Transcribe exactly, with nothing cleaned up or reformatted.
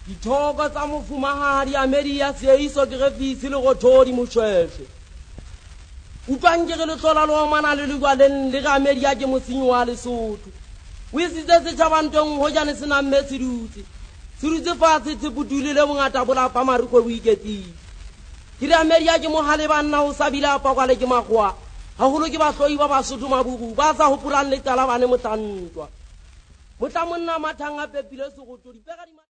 Dithoka tsa mofumahadi Ameria seiso ke refisi le go thodi moshweshwe. Utlwang ke le tlola lo mana le lugwaleng le ga Ameria ke mosinyi wa Lesotho. O isitse setjhabang teng ho jane sena mme sedutse. Sedutse fatshe se putule le bongata bola pa mariko o iketsitse. Ke re Ameria ke mohale banna o sabila pa kwa le ke magwa. Haholo ke bahloi ba Basotho mabubu ba sa hopolang le tala bane motlantwa. Motla monna mathanga pepile se go to dipega di